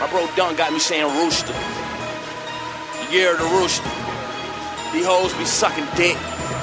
My bro Dun got me saying rooster. The year of the rooster. These hoes be sucking dick.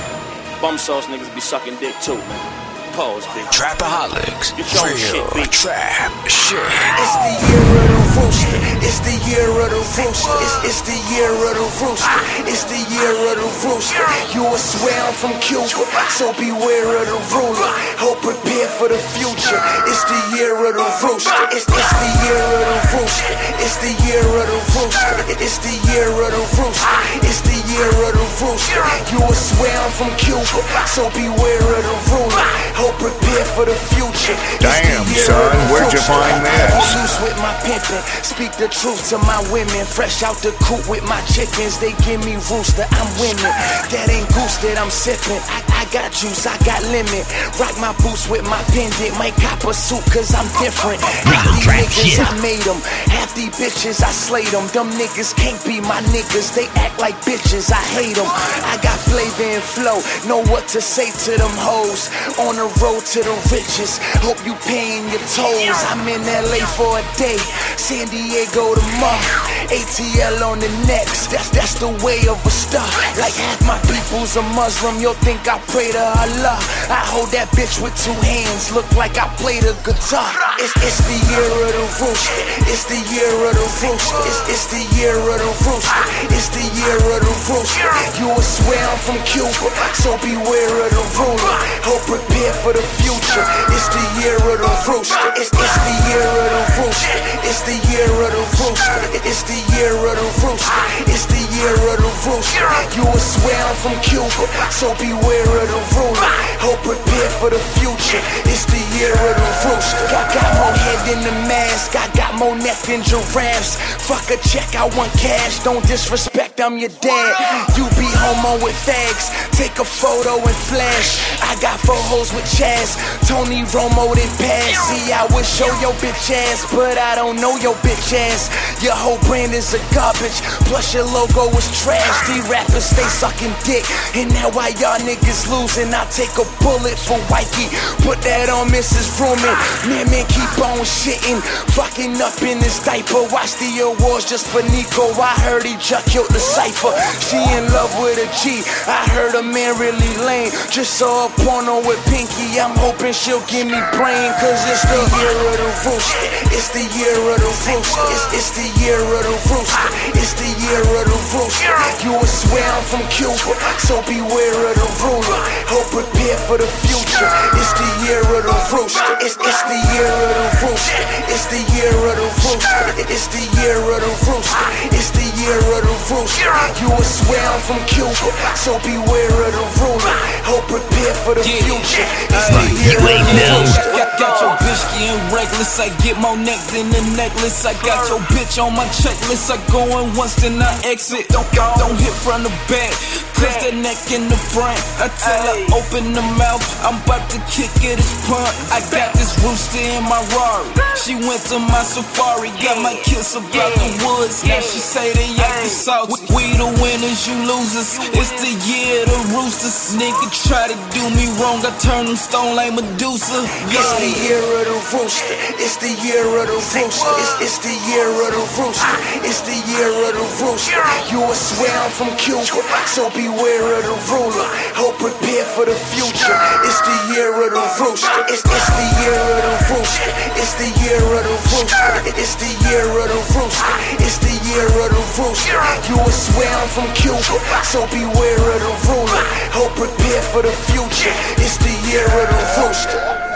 Bum sauce niggas be sucking dick too, man. Pause, bitch. Trapaholics, Get your real shit, bitch. trap shit. It's the year of the rooster. It's the year of the rooster. It's the year of the rooster. It's the year of the rooster. You will swear I'm from Cuba, so beware of the ruler. Hope prepare for the future. It's the year of the rooster. It's the year of the rooster. It's the year of the rooster. It's the year of the rooster. It's the year of the rooster. You will swear I'm from Cuba, so beware of the ruler. Hope prepare for the future. Damn, son, where'd you find this? Loose with my pimpin', speak the truth to my women. Fresh out the coop with my chickens, they give me rooster, I'm winning. That ain't goose that I'm sippin'. I got juice, I got lemon. Rock my boots with my pendant, might cop a suit cause I'm different. Half these niggas I made them, half these bitches I slayed them. Them niggas can't be my niggas, they act like bitches, I hate them. I got flavor and flow, know what to say to them hoes. On the road to the riches, hope you paying your tolls. I'm in LA for a day, San Diego tomorrow. ATL on the next, that's the way of a star. Like half my people's a Muslim, you'll think I pray to Allah. I hold that bitch with two hands, look like I play the guitar. It's the year of the rooster. It's the year of the rooster. It's the year of the rooster. It's the year of the rooster. You will swear I'm from Cuba, so beware of the ruler. Hope prepare for the future. It's the year of the rooster. It's the year of the rooster. It's the year of the rooster. It's the year of the rooster. It's the year of the rooster. You will swear I'm from Cuba, so beware of the ruler. Hope prepare for the future. It's the year of the rooster. Got more head than the mask. I got more neck than giraffes. Fuck a check, I want cash. Don't disrespect, I'm your dad. You be homo with fags. Take a photo and flash. I got four hoes with Chaz. Tony Romo then pass. See, I would show your bitch ass, but I don't know your bitch ass. Your whole brand is a garbage, plus your logo is trash. These rappers stay sucking dick, and now why y'all niggas losing? I take a bullet for Mikey, put that on Mrs. Fruman. Man, keep on shitting, fucking up in this diaper. Watch the awards just for Nico. I heard he just killed the cypher. She in love with a G. I heard a man really lame. Just saw a porno with Pinky. I'm hoping she'll give me brain, cause it's the year of the rooster. It's the year of the rooster. It's the year of the rooster. It's the year of the rooster. You will swear I'm from Cuba, so beware of the ruler. Hope prepare for the future. It's the year of the rooster. It's the year of the rooster. It's the year of the rooster. It's the year of the rooster. It's the year of the rooster. You will swear I'm from Cuba, so beware of the ruler. Hope prepare for the future. It's the year of the rooster. Got your bitch getting reckless. I get more neck than the necklace. I got your bitch on my checklist. I go in once, then I exit. Don't hit from the back. Close that neck in the front. I tell her open the mouth. I'm about to kick it as punt. I got this rooster in my Rari. She went to my safari. Got my kiss about the woods. Now she say they actin' salty. We the winners, you losers. It's the year of the roosters. Nigga try to do me wrong, I turn them stone like Medusa. It's the year of the rooster. It's the year of the rooster. It's the year of the rooster. It's the year of the rooster. You will swear I'm from Cuba, so beware of the ruler. Hope prepare for the future. It's the year of the rooster. It's the year of the rooster. It's the year of the rooster. It's the year of the rooster. It's the year of the rooster. You will swear I'm from Cuba, so beware of the ruler. Hope prepare for the future. It's the year of the rooster.